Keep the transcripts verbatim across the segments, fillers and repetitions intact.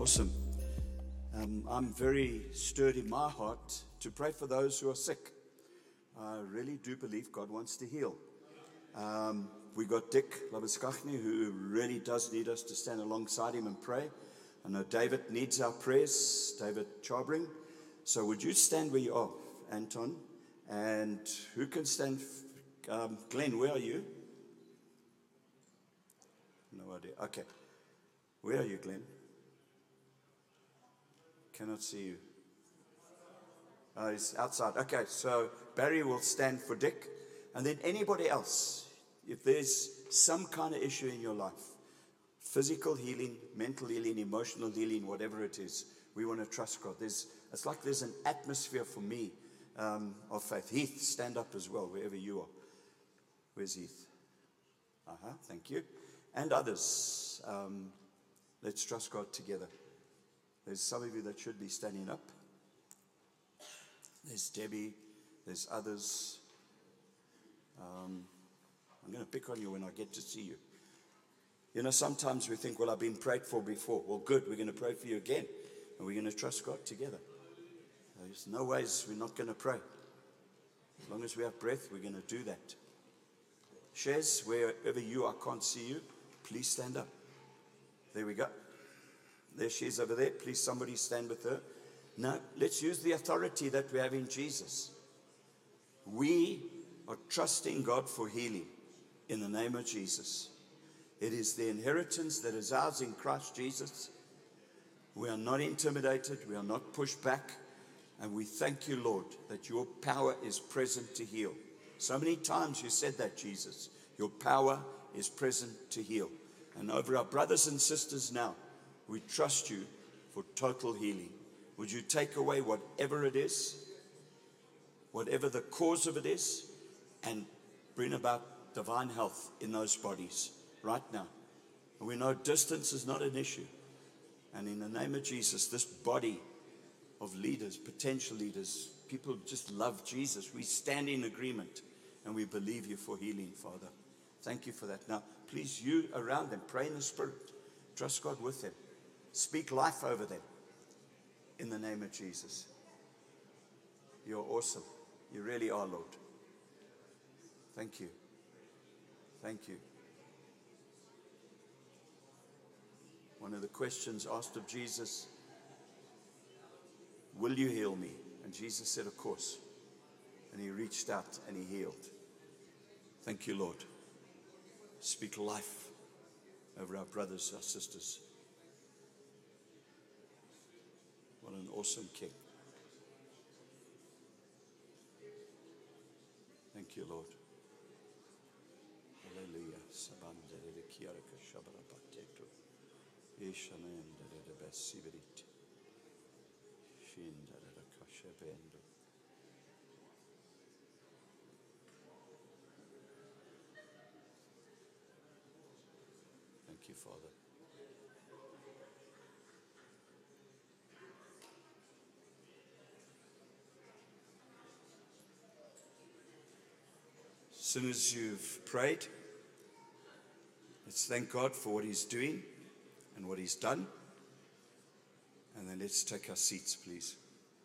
Awesome. Um, I'm very stirred in my heart to pray for those who are sick. I really do believe God wants to heal. Um, we got Dick Labiskachny, who really does need us to stand alongside him and pray. I know David needs our prayers, David Charbring. So would you stand where you are, Anton? And who can stand? Um, Glenn, where are you? No idea. Okay. Where are you, Glenn? Cannot see you. Oh, he's outside. Okay, so Barry will stand for Dick. And then anybody else, if there's some kind of issue in your life, physical healing, mental healing, emotional healing, whatever it is, we want to trust God. There's, it's like there's an atmosphere for me um, of faith. Heath, stand up as well, wherever you are. Where's Heath? Uh-huh, thank you. And others. Um, let's trust God together. There's some of you that should be standing up. There's Debbie. There's others. Um, I'm going to pick on you when I get to see you. You know, sometimes we think, well, I've been prayed for before. Well, good. We're going to pray for you again. And we're going to trust God together. There's no ways we're not going to pray. As long as we have breath, we're going to do that. Shez, wherever you are, I can't see you. Please stand up. There we go. There she is over there. Please, somebody stand with her. Now, let's use the authority that we have in Jesus. We are trusting God for healing in the name of Jesus. It is the inheritance that is ours in Christ Jesus. We are not intimidated. We are not pushed back. And we thank you, Lord, that your power is present to heal. So many times you said that, Jesus. Your power is present to heal. And over our brothers and sisters now, we trust you for total healing. Would you take away whatever it is, whatever the cause of it is, and bring about divine health in those bodies right now. And we know distance is not an issue. And in the name of Jesus, this body of leaders, potential leaders, people who just love Jesus, we stand in agreement and we believe you for healing, Father. Thank you for that. Now, please, you around them, pray in the Spirit. Trust God with them. Speak life over them in the name of Jesus. You're awesome. You really are, Lord. Thank you. Thank you. One of the questions asked of Jesus, will you heal me? And Jesus said, of course. And he reached out and he healed. Thank you, Lord. Speak life over our brothers, our sisters. What an awesome King. Thank you, Lord. Hallelujah. Thank you, Father. As soon as you've prayed, let's thank God for what he's doing and what he's done. And then let's take our seats, please.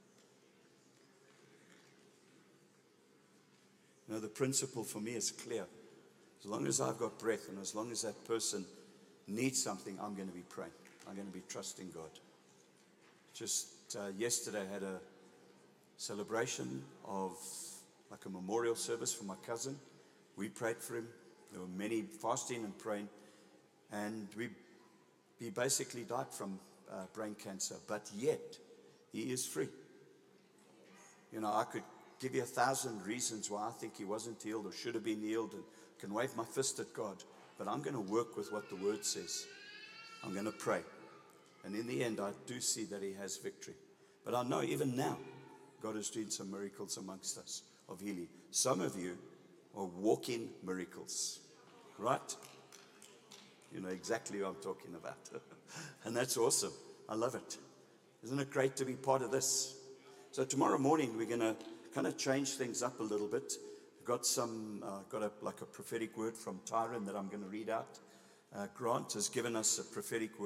You know, the principle for me is clear. As long as I've got breath and as long as that person needs something, I'm going to be praying. I'm going to be trusting God. Just uh, yesterday I had a celebration of like a memorial service for my cousin. We prayed for him. There were many fasting and praying. And we, he basically died from uh, brain cancer. But yet, he is free. You know, I could give you a thousand reasons why I think he wasn't healed or should have been healed and can wave my fist at God. But I'm going to work with what the word says. I'm going to pray. And in the end, I do see that he has victory. But I know even now, God is doing some miracles amongst us of healing. Some of you are walking miracles, right? You know exactly what I'm talking about. And that's awesome. I love it. Isn't it great to be part of this? So tomorrow morning, we're going to kind of change things up a little bit. I've got some, uh, got a, like a prophetic word from Tyron that I'm going to read out. Uh, Grant has given us a prophetic word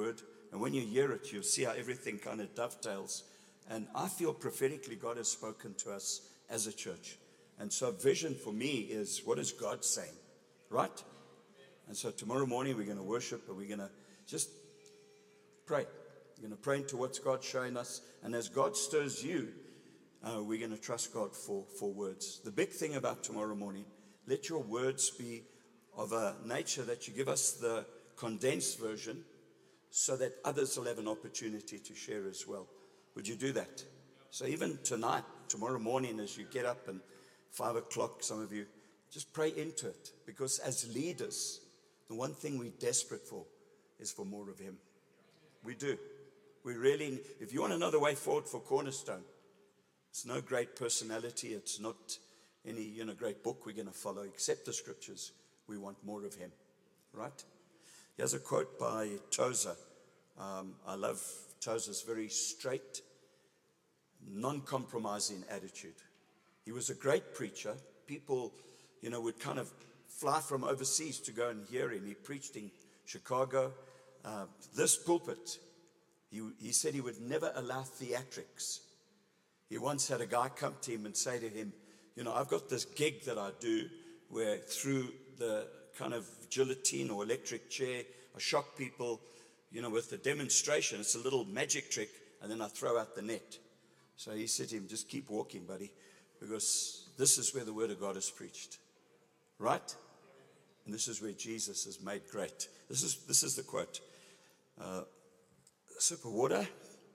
And when you hear it, you'll see how everything kind of dovetails. And I feel prophetically God has spoken to us as a church. And so vision for me is, what is God saying? Right? And so tomorrow morning we're going to worship, and we're going to just pray. We're going to pray into what God's showing us. And as God stirs you, uh, we're going to trust God for, for words. The big thing about tomorrow morning, let your words be of a nature that you give us the condensed version so that others will have an opportunity to share as well. Would you do that? So even tonight, tomorrow morning, as you get up and five o'clock, some of you, just pray into it. Because as leaders, the one thing we're desperate for is for more of Him. We do. We really, if you want to know the way forward for Cornerstone, it's no great personality. It's not any, you know, great book we're going to follow, except the scriptures. We want more of Him, right? Here's a quote by Tozer. Um, I love Tozer's very straight, non-compromising attitude. He was a great preacher. People, you know, would kind of fly from overseas to go and hear him. He preached in Chicago. Uh, this pulpit, he, he said he would never allow theatrics. He once had a guy come to him and say to him, you know, I've got this gig that I do where through the kind of guillotine or electric chair, I shock people, you know, with the demonstration. It's a little magic trick, and then I throw out the net. So he said to him, just keep walking, buddy, because this is where the word of God is preached. Right? And this is where Jesus is made great. This is this is the quote. Uh, sip of water.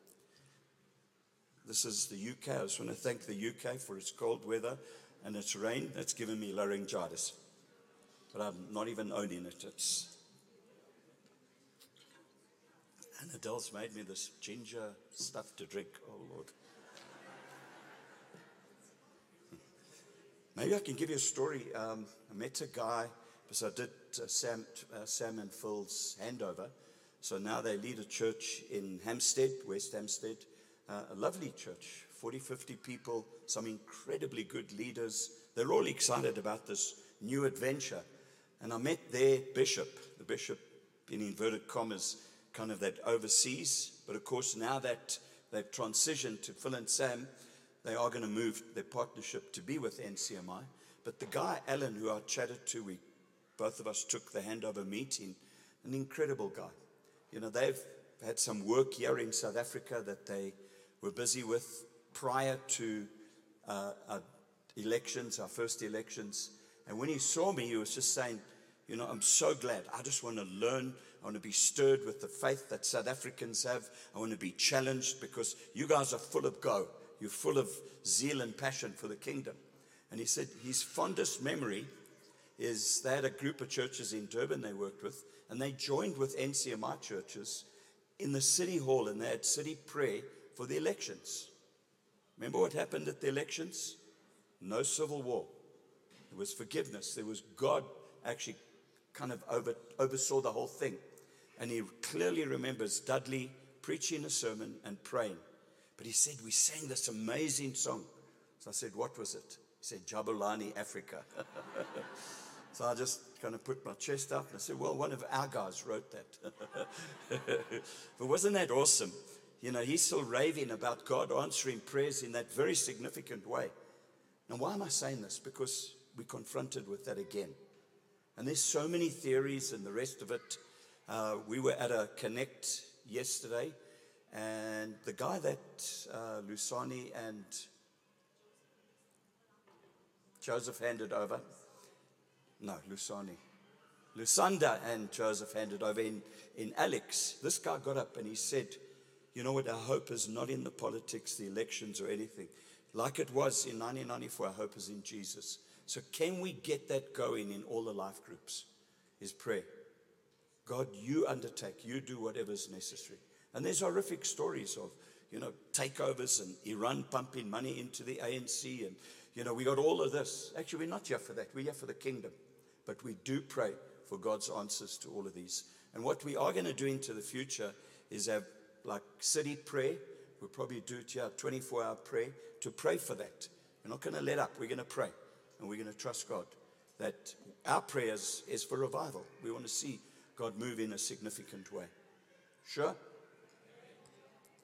This is the U K. I just want to thank the U K for its cold weather and its rain that's given me laryngitis. But I'm not even owning it. It's and Adele's made me this ginger stuff to drink. Oh, Lord. Maybe I can give you a story. Um, I met a guy, because I did uh, Sam, uh, Sam and Phil's handover. So now they lead a church in Hampstead, West Hampstead. Uh, a lovely church, forty, fifty people, some incredibly good leaders. They're all excited about this new adventure. And I met their bishop, the bishop in inverted commas, kind of that overseas. But of course, now that they've transitioned to Phil and Sam, they are going to move their partnership to be with N C M I. But the guy, Alan, who I chatted to, we both of us took the handover meeting, an incredible guy. You know, they've had some work here in South Africa that they were busy with prior to uh, our elections, our first elections. And when he saw me, he was just saying, you know, I'm so glad. I just want to learn. I want to be stirred with the faith that South Africans have. I want to be challenged because you guys are full of go. You're full of zeal and passion for the kingdom. And he said his fondest memory is they had a group of churches in Durban they worked with, and they joined with N C M I churches in the city hall, and they had city prayer for the elections. Remember what happened at the elections? No civil war. There was forgiveness. There was God actually kind of over, oversaw the whole thing. And he clearly remembers Dudley preaching a sermon and praying. But he said, we sang this amazing song. So I said, what was it? He said, Jabulani, Africa. So I just kind of put my chest up and I said, well, one of our guys wrote that. But wasn't that awesome? You know, he's still raving about God answering prayers in that very significant way. Now, why am I saying this? Because we're confronted with that again. And there's so many theories and the rest of it. Uh, we were at a Connect yesterday, and the guy that uh, Lusani and Joseph handed over, no, Lusani, Lusanda and Joseph handed over in, in Alex, this guy got up and he said, you know what, our hope is not in the politics, the elections or anything. Like it was in nineteen ninety-four, our hope is in Jesus. So can we get that going in all the life groups? Is prayer. God, you undertake, you do whatever is necessary. And there's horrific stories of, you know, takeovers and Iran pumping money into the A N C. And, you know, we got all of this. Actually, we're not here for that. We're here for the kingdom. But we do pray for God's answers to all of these. And what we are going to do into the future is have like city prayer. We'll probably do it here, twenty-four hour prayer, to pray for that. We're not going to let up. We're going to pray. And we're going to trust God that our prayers is for revival. We want to see God move in a significant way. Sure?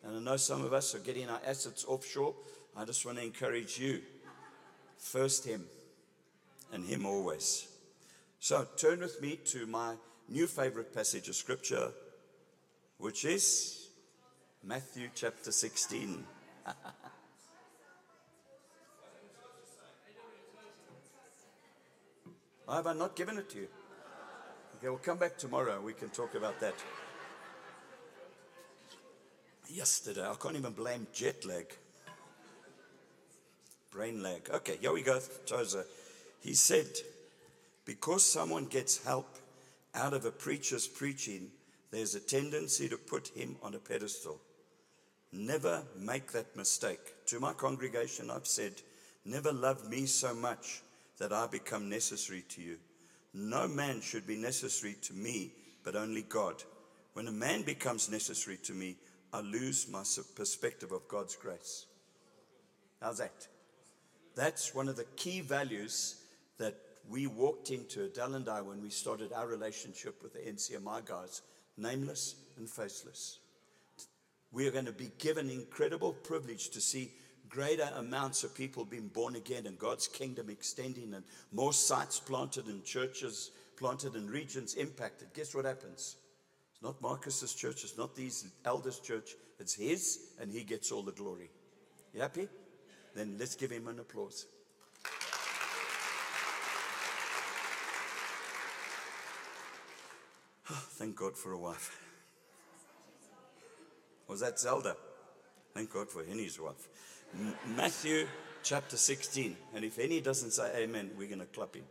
And I know some of us are getting our assets offshore. I just want to encourage you. First Him, and Him always. So turn with me to my new favorite passage of Scripture, which is Matthew chapter sixteen. Have I not given it to you? Okay, we'll come back tomorrow. We can talk about that. Yesterday, I can't even blame jet lag. Brain lag. Okay, here we go, Tozer. He said, because someone gets help out of a preacher's preaching, there's a tendency to put him on a pedestal. Never make that mistake. To my congregation, I've said, never love me so much that I become necessary to you. No man should be necessary to me, but only God. When a man becomes necessary to me, I lose my perspective of God's grace. How's that? That's one of the key values that we walked into, Adele and I, when we started our relationship with the N C M I guys, nameless and faceless. We are going to be given incredible privilege to see greater amounts of people being born again and God's kingdom extending and more sites planted and churches planted and regions impacted. Guess what happens? It's not Marcus's church. It's not these elders' church. It's his, and he gets all the glory. You happy? Then let's give him an applause. Thank God for a wife. Was that Zelda? Thank God for Henny's wife. M- Matthew chapter sixteen. And if Henny doesn't say amen, we're going to clap him.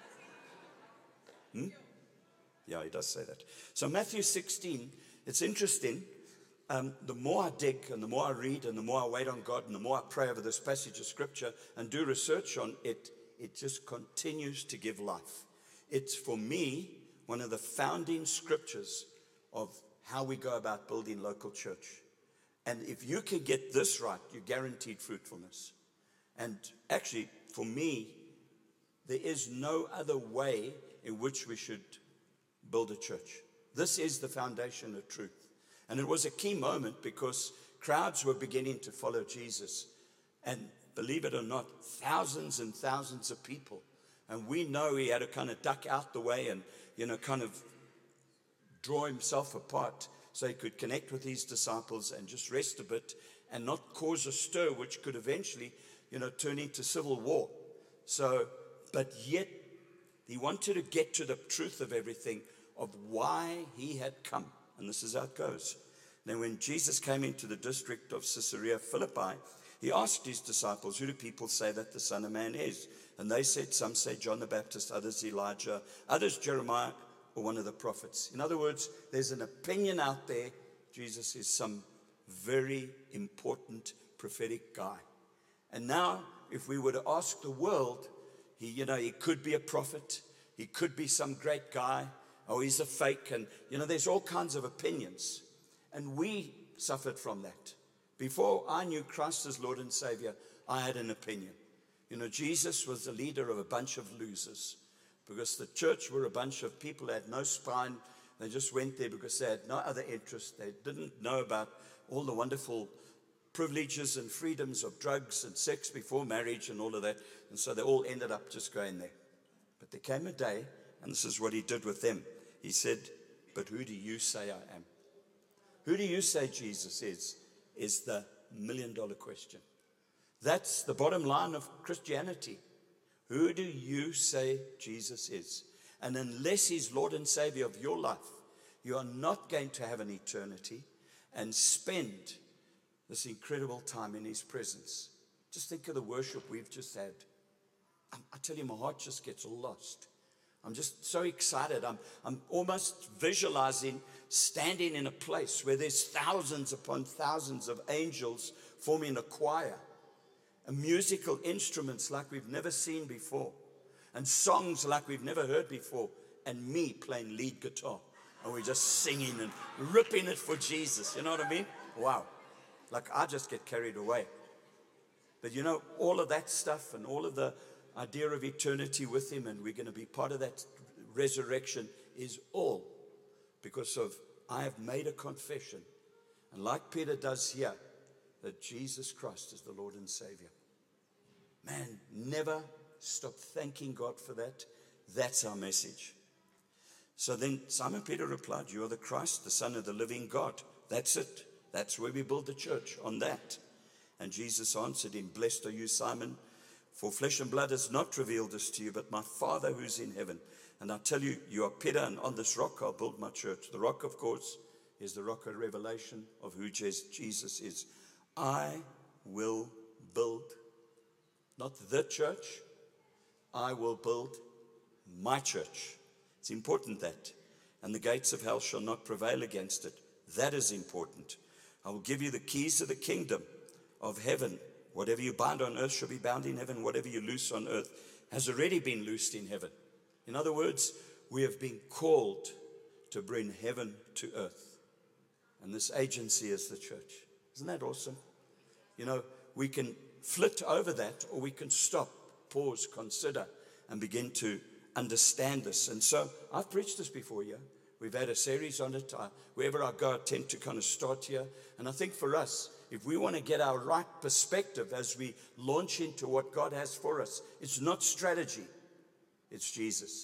Hmm? Yeah, he does say that. So Matthew sixteen, it's interesting. Um, the more I dig and the more I read and the more I wait on God and the more I pray over this passage of Scripture and do research on it, it just continues to give life. It's, for me, one of the founding scriptures of how we go about building local church. And if you can get this right, you're guaranteed fruitfulness. And actually, for me, there is no other way in which we should build a church. This is the foundation of truth. And it was a key moment because crowds were beginning to follow Jesus. And believe it or not, thousands and thousands of people. And we know he had to kind of duck out the way and, you know, kind of draw himself apart so he could connect with his disciples and just rest a bit and not cause a stir, which could eventually, you know, turn into civil war. So, but yet he wanted to get to the truth of everything, of why he had come. And this is how it goes. Now, when Jesus came into the district of Caesarea Philippi, he asked his disciples, who do people say that the Son of Man is? And they said, some say John the Baptist, others Elijah, others Jeremiah, or one of the prophets. In other words, there's an opinion out there, Jesus is some very important prophetic guy. And now, if we were to ask the world, he, you know, he could be a prophet, he could be some great guy, or he's a fake, and, you know, there's all kinds of opinions. And we suffered from that. Before I knew Christ as Lord and Savior, I had an opinion. You know, Jesus was the leader of a bunch of losers. Because the church were a bunch of people that had no spine. They just went there because they had no other interest. They didn't know about all the wonderful privileges and freedoms of drugs and sex before marriage and all of that. And so they all ended up just going there. But there came a day, and this is what he did with them. He said, but who do you say I am? Who do you say Jesus is? Is the million dollar question. That's the bottom line of Christianity. Who do you say Jesus is? And unless he's Lord and Savior of your life, you are not going to have an eternity and spend this incredible time in his presence. Just think of the worship we've just had. I, I tell you, my heart just gets lost. I'm just so excited. I'm, I'm almost visualizing standing in a place where there's thousands upon thousands of angels forming a choir. And musical instruments like we've never seen before. And songs like we've never heard before. And me playing lead guitar. And we're just singing and ripping it for Jesus. You know what I mean? Wow. Like I just get carried away. But you know, all of that stuff and all of the idea of eternity with him, and we're going to be part of that resurrection, is all because of I have made a confession. And like Peter does here, that Jesus Christ is the Lord and Savior. Man, never stop thanking God for that. That's our message. So then Simon Peter replied, you are the Christ, the Son of the living God. That's it. That's where we build the church, on that. And Jesus answered him, blessed are you, Simon, for flesh and blood has not revealed this to you, but my Father who's in heaven. And I tell you, you are Peter, and on this rock I'll build my church. The rock, of course, is the rock of revelation of who Jesus is. I will build, not the church, I will build my church. It's important that. And the gates of hell shall not prevail against it. That is important. I will give you the keys of the kingdom of heaven. Whatever you bind on earth shall be bound in heaven. Whatever you loose on earth has already been loosed in heaven. In other words, we have been called to bring heaven to earth. And this agency is the church. Isn't that awesome? You know, we can flit over that, or we can stop, pause, consider, and begin to understand this. And so I've preached this before here. We've had a series on it. I, wherever I go, I tend to kind of start here. And I think for us, if we want to get our right perspective as we launch into what God has for us, it's not strategy, it's Jesus.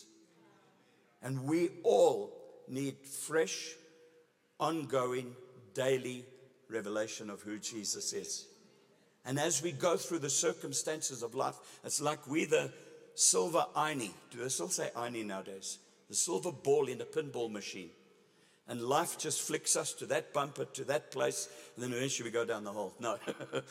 And we all need fresh, ongoing, daily revelation of who Jesus is. And as we go through the circumstances of life, it's like we're the silver innie. Do they still say innie nowadays? The silver ball in a pinball machine. And life just flicks us to that bumper, to that place, and then eventually we go down the hole. No.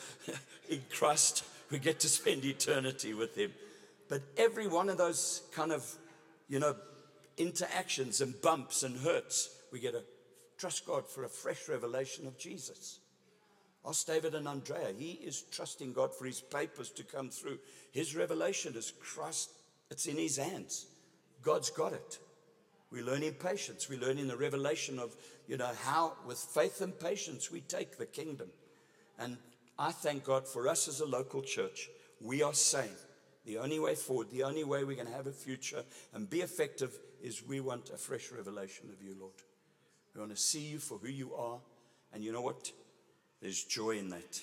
In Christ, we get to spend eternity with him. But every one of those kind of, you know, interactions and bumps and hurts, we get to trust God for a fresh revelation of Jesus. Ask David and Andrea. He is trusting God for his papers to come through. His revelation is Christ. It's in his hands. God's got it. We learn in patience. We learn in the revelation of, you know, how with faith and patience we take the kingdom. And I thank God for us as a local church. We are saying the only way forward, the only way we're going to have a future and be effective is we want a fresh revelation of you, Lord. We want to see you for who you are. And you know what? There's joy in that.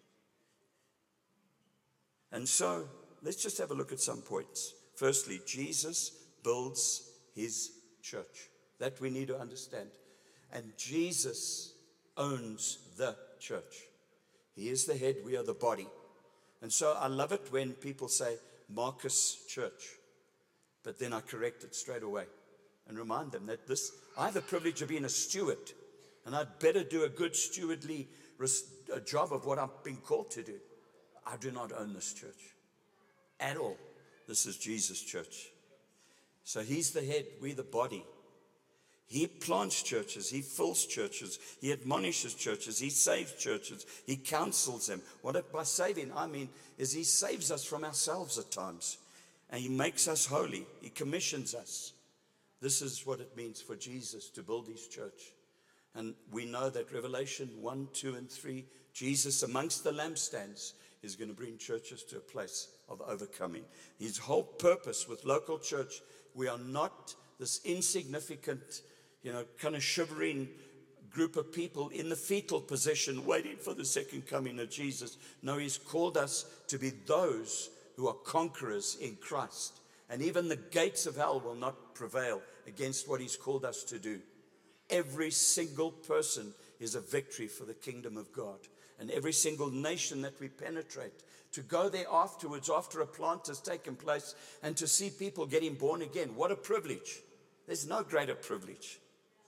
And so let's just have a look at some points. Firstly, Jesus builds his church. That we need to understand. And Jesus owns the church. He is the head, we are the body. And so I love it when people say Marcus Church. But then I correct it straight away and remind them that this, I have the privilege of being a steward. And I'd better do a good stewardly a job of what I've been called to do. I do not own this church at all. This is Jesus' church. So he's the head, we the body. He plants churches, he fills churches, he admonishes churches, he saves churches, he counsels them. What if by saving, I mean, is he saves us from ourselves at times. And he makes us holy. He commissions us. This is what it means for Jesus to build his church. And we know that Revelation one, two, and three, Jesus amongst the lampstands is going to bring churches to a place of overcoming. His whole purpose with local church, we are not this insignificant, you know, kind of shivering group of people in the fetal position waiting for the second coming of Jesus. No, he's called us to be those who are conquerors in Christ. And even the gates of hell will not prevail against what he's called us to do. Every single person is a victory for the kingdom of God. And every single nation that we penetrate, to go there afterwards, after a plant has taken place, and to see people getting born again. What a privilege. There's no greater privilege.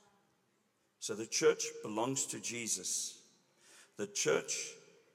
So the church belongs to Jesus. The church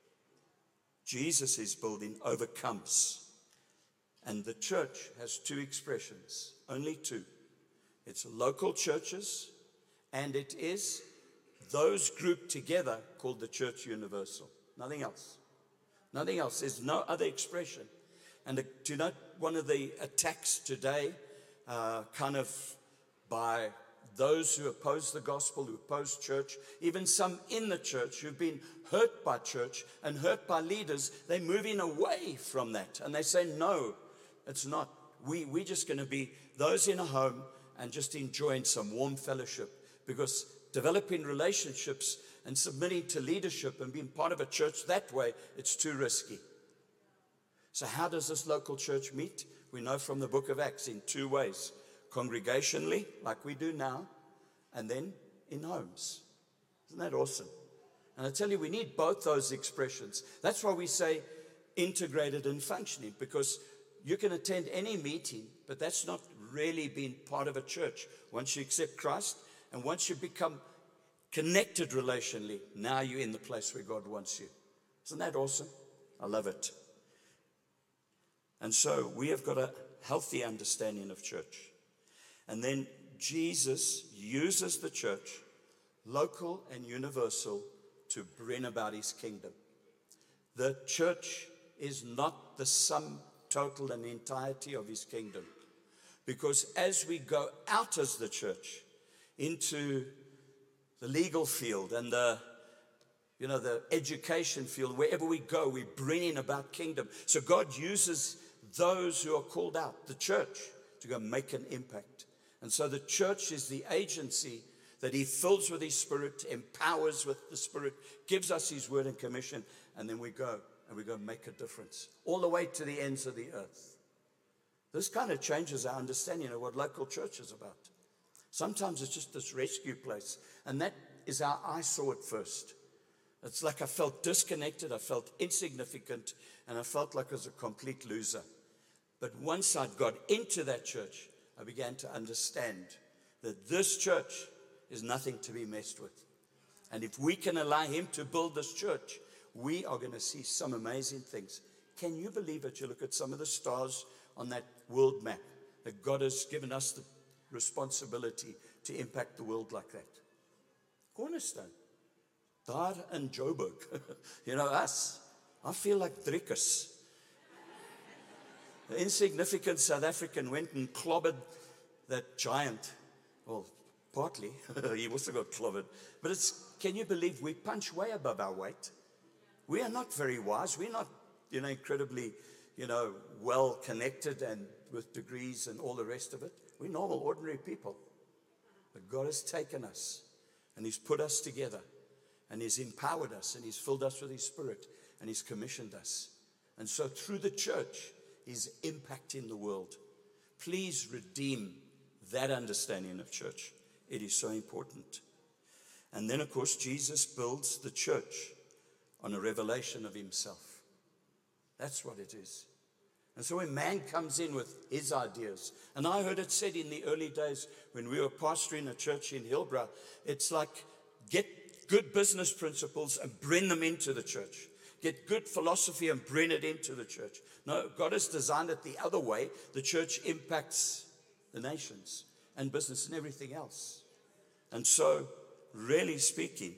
Jesus is building overcomes. And the church has two expressions, only two. It's local churches, and it is those grouped together called the Church Universal. Nothing else. Nothing else. There's no other expression. And do you know one of the attacks today, uh, kind of by those who oppose the gospel, who oppose church, even some in the church who've been hurt by church and hurt by leaders, they're moving away from that. And they say, no, it's not. We, we're just going to be those in a home and just enjoying some warm fellowship, because developing relationships and submitting to leadership and being part of a church that way, it's too risky. So how does this local church meet? We know from the book of Acts in two ways. Congregationally, like we do now, and then in homes. Isn't that awesome? And I tell you, we need both those expressions. That's why we say integrated and functioning, because you can attend any meeting, but that's not really being part of a church. Once you accept Christ, and once you become connected relationally, now you're in the place where God wants you. Isn't that awesome? I love it. And so we have got a healthy understanding of church. And then Jesus uses the church, local and universal, to bring about his kingdom. The church is not the sum total and entirety of his kingdom. Because as we go out as the church into the legal field and the, you know, the education field, wherever we go, we're bringing about kingdom. So God uses those who are called out, the church, to go make an impact. And so the church is the agency that he fills with his Spirit, empowers with the Spirit, gives us his word and commission, and then we go and we go make a difference all the way to the ends of the earth. This kind of changes our understanding of what local church is about. Sometimes it's just this rescue place, and that is how I saw it first. It's like I felt disconnected, I felt insignificant, and I felt like I was a complete loser. But once I got into that church, I began to understand that this church is nothing to be messed with. And if we can allow him to build this church, we are going to see some amazing things. Can you believe it? You look at some of the stars on that world map, that God has given us the responsibility to impact the world like that. Cornerstone, Dar and Joburg, you know, us. I feel like Driekus. The insignificant South African went and clobbered that giant. Well, partly, he also got clobbered. But it's, can you believe we punch way above our weight? We are not very wise. We're not, you know, incredibly, you know, well connected and with degrees and all the rest of it. We're normal, ordinary people. But God has taken us and he's put us together and he's empowered us and he's filled us with his Spirit and he's commissioned us. And so through the church, he's impacting the world. Please redeem that understanding of church. It is so important. And then, of course, Jesus builds the church on a revelation of himself. That's what it is. And so when man comes in with his ideas, and I heard it said in the early days when we were pastoring a church in Hillbrow, it's like get good business principles and bring them into the church. Get good philosophy and bring it into the church. No, God has designed it the other way. The church impacts the nations and business and everything else. And so, really speaking,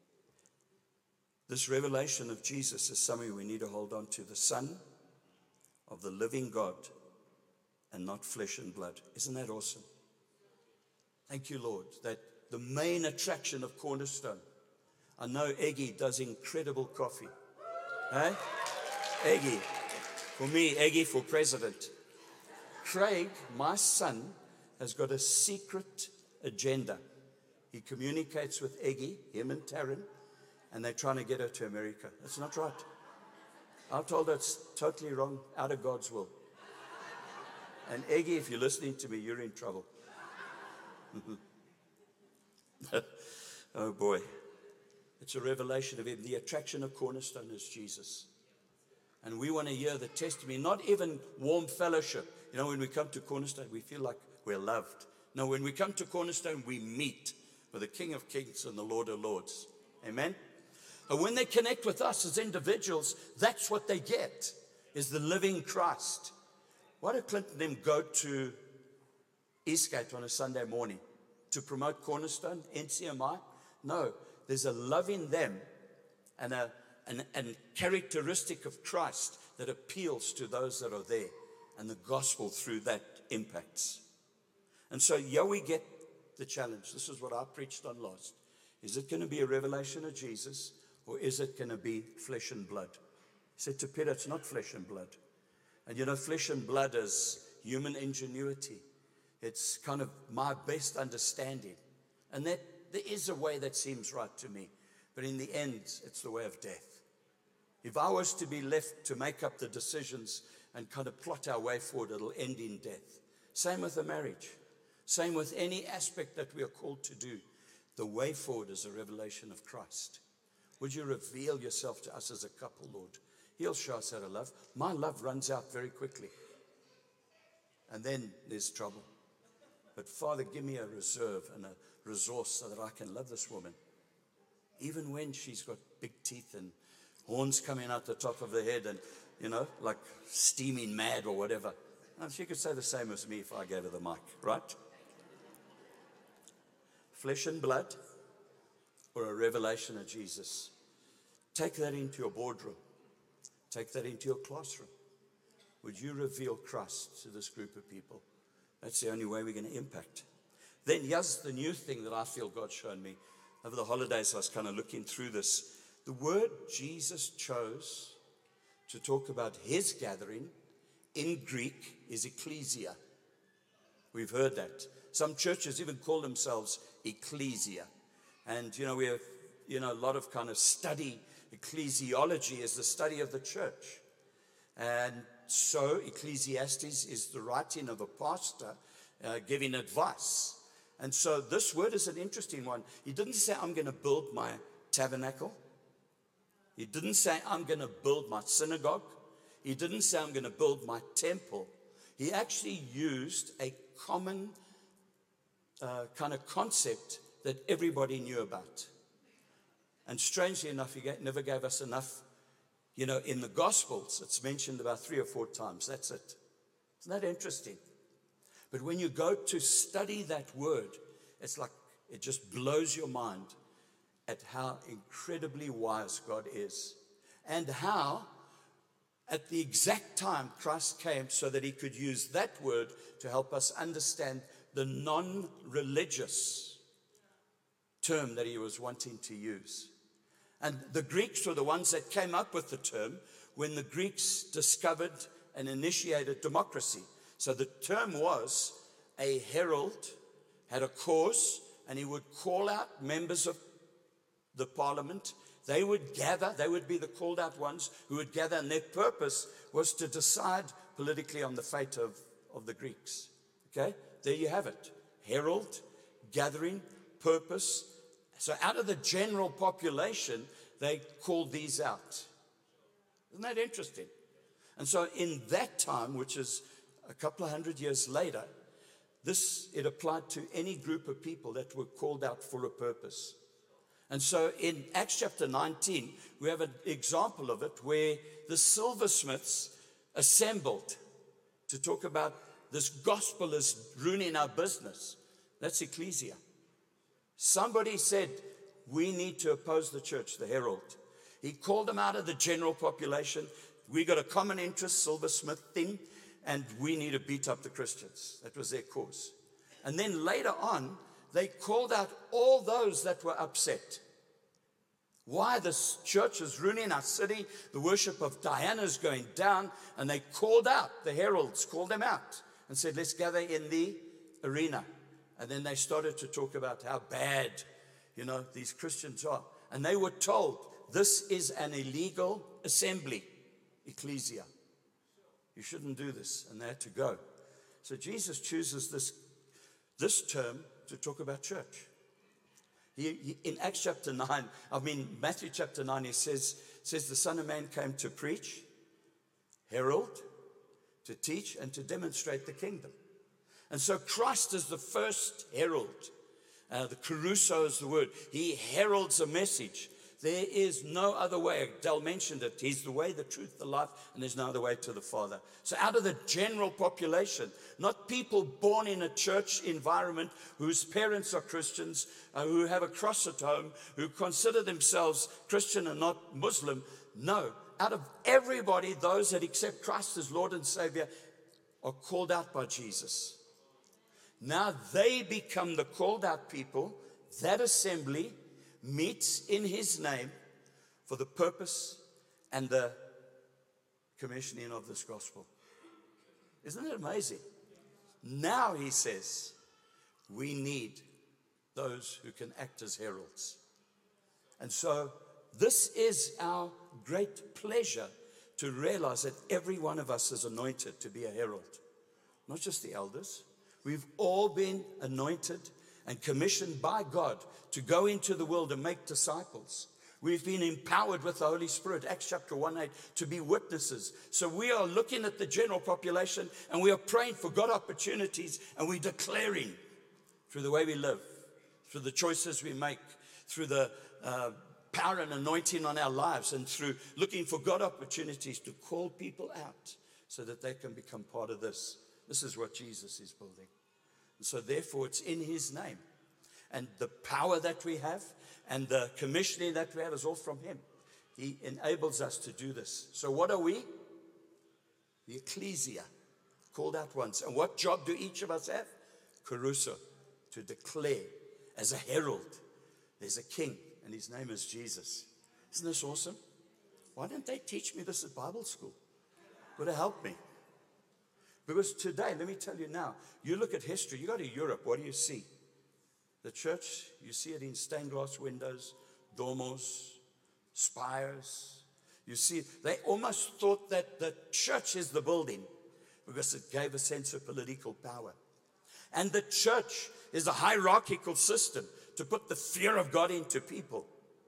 this revelation of Jesus is something we need to hold on to. The Son of the living God and not flesh and blood. Isn't that awesome? Thank you, Lord, that the main attraction of Cornerstone. I know Eggy does incredible coffee. Hey? Eggy. For me, Eggy for president. Craig, my son, has got a secret agenda. He communicates with Eggy, him and Taryn, and they're trying to get her to America. That's not right. I told her it's totally wrong, out of God's will. And Eggy, if you're listening to me, you're in trouble. Oh boy. It's a revelation of him. The attraction of Cornerstone is Jesus. And we want to hear the testimony, not even warm fellowship. You know, when we come to Cornerstone, we feel like we're loved. No, when we come to Cornerstone, we meet with the King of Kings and the Lord of Lords. Amen? And when they connect with us as individuals, that's what they get, is the living Christ. Why do Clinton and them go to Eastgate on a Sunday morning? To promote Cornerstone, N C M I? No, there's a love in them and a an, an characteristic of Christ that appeals to those that are there. And the gospel through that impacts. And so here we get the challenge. This is what I preached on last. Is it going to be a revelation of Jesus, or is it going to be flesh and blood? He said to Peter, it's not flesh and blood. And you know, flesh and blood is human ingenuity. It's kind of my best understanding. And that there is a way that seems right to me. but in the end, it's the way of death. If I was to be left to make up the decisions and kind of plot our way forward, it'll end in death. Same with a marriage. Same with any aspect that we are called to do. The way forward is a revelation of Christ. Would you reveal yourself to us as a couple, Lord? He'll show us how to love. My love runs out very quickly. And then there's trouble. But Father, give me a reserve and a resource so that I can love this woman. Even when she's got big teeth and horns coming out the top of her head and, you know, like steaming mad or whatever. And she could say the same as me if I gave her the mic, right? Flesh and blood or a revelation of Jesus. Take that into your boardroom. Take that into your classroom. Would you reveal Christ to this group of people? That's the only way we're going to impact. Then here's the new thing that I feel God's shown me. Over the holidays, I was kind of looking through this. The word Jesus chose to talk about his gathering in Greek is ecclesia. We've heard that. Some churches even call themselves ecclesia. And, you know, we have, you know, a lot of kind of study. Ecclesiology is the study of the church. And so Ecclesiastes is the writing of a pastor uh, giving advice. And so this word is an interesting one. He didn't say, I'm going to build my tabernacle. He didn't say, I'm going to build my synagogue. He didn't say, I'm going to build my temple. He actually used a common uh, kind of concept that everybody knew about. And strangely enough, he never gave us enough. You know, in the Gospels, it's mentioned about three or four times. That's it. Isn't that interesting? But when you go to study that word, it's like it just blows your mind at how incredibly wise God is. And how, at the exact time, Christ came so that he could use that word to help us understand the non-religious term that he was wanting to use. And the Greeks were the ones that came up with the term when the Greeks discovered and initiated democracy. So the term was a herald had a cause, and he would call out members of the parliament. They would gather, they would be the called out ones who would gather, and their purpose was to decide politically on the fate of, of the Greeks. Okay, there you have it. Herald, gathering, purpose. So out of the general population, they called these out. Isn't that interesting? And so in that time, which is a couple of hundred years later, this, it applied to any group of people that were called out for a purpose. And so in Acts chapter nineteen, we have an example of it where the silversmiths assembled to talk about this gospel is ruining our business. That's ecclesia. Somebody said, we need to oppose the church, the herald. He called them out of the general population. We got a common interest, silversmith thing, and we need to beat up the Christians. That was their cause. And then later on, they called out all those that were upset. Why this church is ruining our city, the worship of Diana is going down, and they called out, the heralds called them out and said, let's gather in the arena. And then they started to talk about how bad, you know, these Christians are. And they were told, this is an illegal assembly, ecclesia. You shouldn't do this. And they had to go. So Jesus chooses this, this term to talk about church. He, he, in Acts chapter nine, I mean, Matthew chapter nine, he says, says the Son of Man came to preach, herald, to teach, and to demonstrate the kingdom. And so Christ is the first herald. Uh, the kerusso is the word. He heralds a message. There is no other way. Del mentioned it. He's the way, the truth, the life, and there's no other way to the Father. So out of the general population, not people born in a church environment whose parents are Christians, uh, who have a cross at home, who consider themselves Christian and not Muslim. No, out of everybody, those that accept Christ as Lord and Savior are called out by Jesus. Now they become the called out people. That assembly meets in his name for the purpose and the commissioning of this gospel. Isn't it amazing? Now he says, we need those who can act as heralds. And so this is our great pleasure, to realize that every one of us is anointed to be a herald. Not just the elders. We've all been anointed and commissioned by God to go into the world and make disciples. We've been empowered with the Holy Spirit, Acts chapter one eight, to be witnesses. So we are looking at the general population, and we are praying for God opportunities, and we're declaring through the way we live, through the choices we make, through the uh, power and anointing on our lives, and through looking for God opportunities to call people out so that they can become part of this. This is what Jesus is building. And so therefore, it's in his name. And the power that we have and the commissioning that we have is all from him. He enables us to do this. So what are we? The ecclesia, called out once. And what job do each of us have? Caruso, to declare as a herald, there's a king, and his name is Jesus. Isn't this awesome? Why didn't they teach me this at Bible school? Would have helped me. Because today, let me tell you now, you look at history, you go to Europe, what do you see? The church, you see it in stained glass windows, domos, spires. You see, they almost thought that the church is the building because it gave a sense of political power. And the church is a hierarchical system to put the fear of God into people.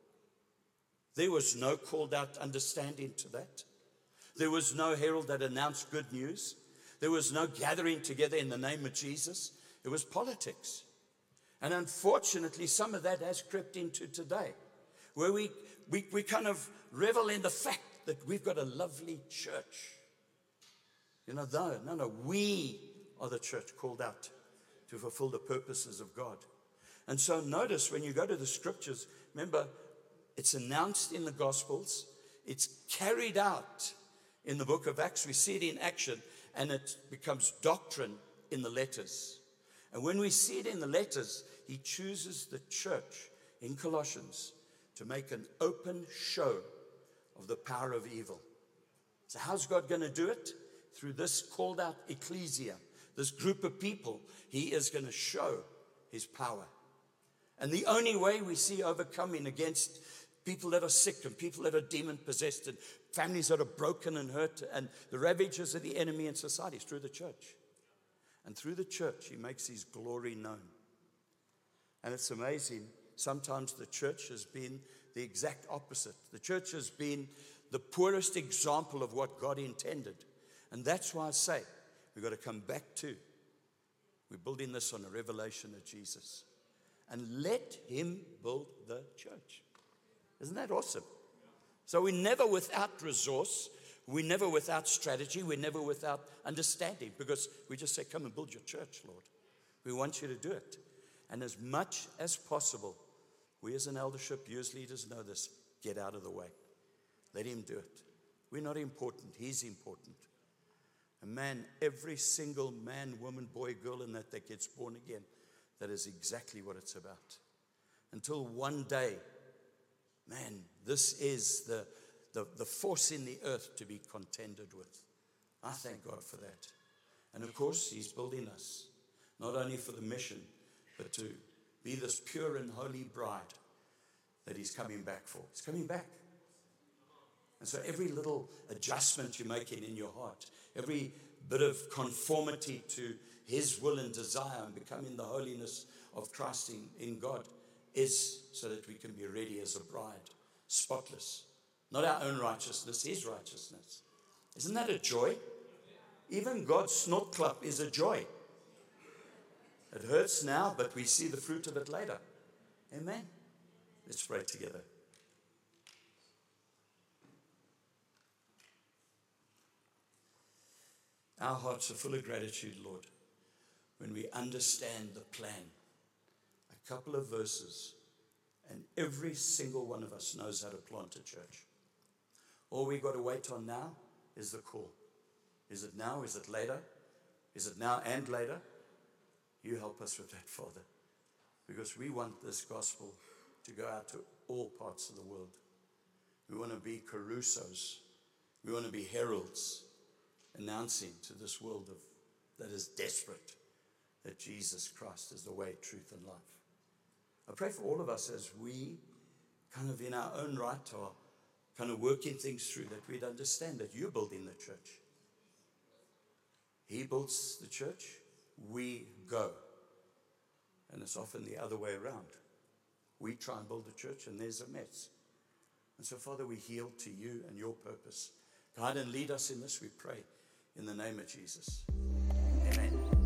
There was no called out understanding to that. There was no herald that announced good news. There was no gathering together in the name of Jesus. It was politics. And unfortunately, some of that has crept into today, where we, we, we kind of revel in the fact that we've got a lovely church. You know, no, no, no, we are the church called out to fulfill the purposes of God. And so notice when you go to the scriptures, remember, it's announced in the Gospels, it's carried out in the book of Acts. We see it in action, and it becomes doctrine in the letters. And when we see it in the letters, he chooses the church in Colossians to make an open show of the power of evil. So how's God going to do it? Through this called out ecclesia, this group of people, he is going to show his power. And the only way we see overcoming against people that are sick and people that are demon possessed and families that are broken and hurt and the ravages of the enemy in society is through the church. And through the church, he makes his glory known. And it's amazing. Sometimes the church has been the exact opposite. The church has been the poorest example of what God intended. And that's why I say we've got to come back to, we're building this on a revelation of Jesus. And let him build the church. Isn't that awesome? So we're never without resource. We're never without strategy. We're never without understanding, because we just say, come and build your church, Lord. We want you to do it. And as much as possible, we as an eldership, you as leaders know this, get out of the way. Let him do it. We're not important. He's important. And man, every single man, woman, boy, girl in that that gets born again, that is exactly what it's about. Until one day, man, this is the, the, the force in the earth to be contended with. I thank God for that. And of course, he's building us, not only for the mission, but to be this pure and holy bride that he's coming back for. He's coming back. And so every little adjustment you're making in your heart, every bit of conformity to his will and desire and becoming the holiness of Christ in, in God is so that we can be ready as a bride, spotless. Not our own righteousness, his righteousness. Isn't that a joy? Even God's snort clap is a joy. It hurts now, but we see the fruit of it later. Amen? Let's pray together. Our hearts are full of gratitude, Lord, when we understand the plan. A couple of verses, and every single one of us knows how to plant a church. All we've got to wait on now is the call. Is it now? Is it later? Is it now and later? You help us with that, Father, because we want this gospel to go out to all parts of the world. We want to be Carusos. We want to be heralds announcing to this world of, that is desperate that Jesus Christ is the way, truth, and life. I pray for all of us as we kind of in our own right are kind of working things through, that we'd understand that you're building the church. He builds the church, we go. And it's often the other way around. We try and build a church and there's a mess. And so, Father, we yield to you and your purpose. Guide and lead us in this, we pray, in the name of Jesus. Amen.